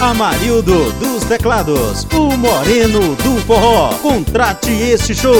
Amarildo dos teclados, o moreno do forró. Contrate este show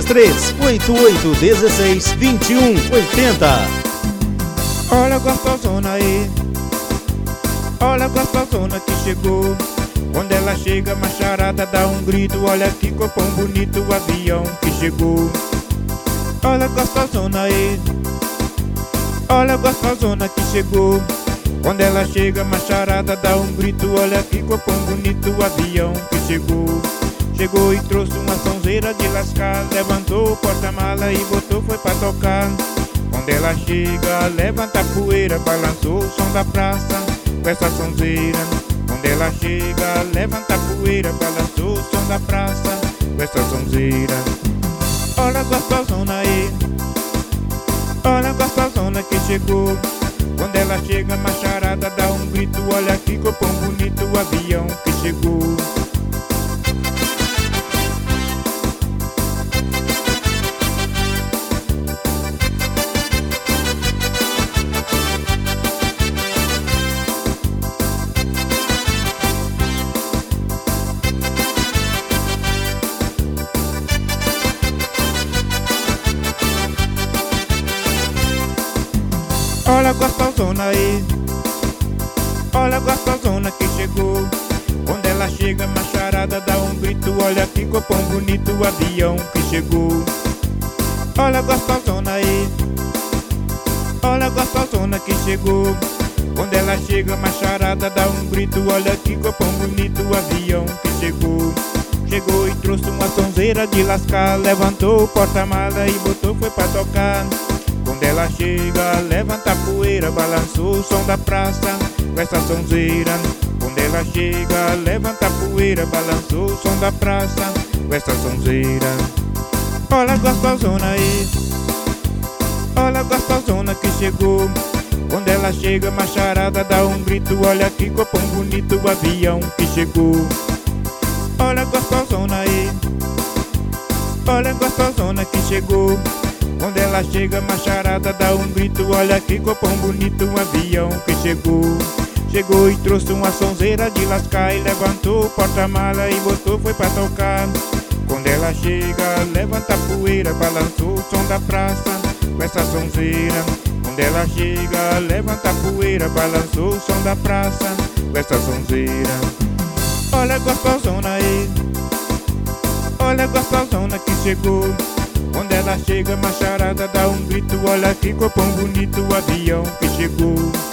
3388162180. Olha a gostosona aí, olha a gostosona que chegou. Quando ela chega, a macharada dá um grito. Olha que corpão bonito, o avião que chegou. Olha a gostosona aí, olha a gostosona que chegou. Quando ela chega, a macharada dá um grito. Olha que corpão bonito, o avião que chegou. Chegou e trouxe uma sonzeira de lascar. Levantou o porta-mala e botou, foi pra tocar. Quando ela chega, levanta a poeira, balançou o som da praça com essa sonzeira. Quando ela chega, levanta a poeira, balançou o som da praça com essa sonzeira. Olha a gostosona aí, olha a gostosona que chegou. Quando ela chega, a macharada dá um grito. Olha que corpão bonito, o avião que chegou. Olha a gostosona aí, olha a gostosona que chegou. Quando ela chega, a macharada dá um grito. Olha que corpão bonito, o avião que chegou. Olha a gostosona aí, olha a gostosona que chegou. Quando ela chega, a macharada dá um grito. Olha que corpão bonito, o avião que chegou. Chegou e trouxe uma sonzeira de lascar. Levantou o porta-mala e botou, foi pra tocar. Quando ela chega, levanta a poeira, balançou o som da praça com essa sonzeira. Quando ela chega, levanta a poeira, balançou o som da praça com essa sonzeira. Olha a gostosona aí, olha a gostosona que chegou. Quando ela chega, a macharada dá um grito. Olha que corpão bonito, o avião que chegou. Olha a gostosona aí, olha a gostosona que chegou. Quando ela chega, a macharada dá um grito. Olha que corpão bonito, um avião que chegou. Chegou e trouxe uma sonzeira de lascar. E levantou o porta-mala e botou, foi pra tocar. Quando ela chega, levanta a poeira, balançou o som da praça com essa sonzeira. Quando ela chega, levanta a poeira, balançou o som da praça com essa sonzeira. Olha a gostosona aí, olha a gostosona que chegou. Quando ela chega, a macharada dá um grito. Olha que corpão bonito, o avião que chegou.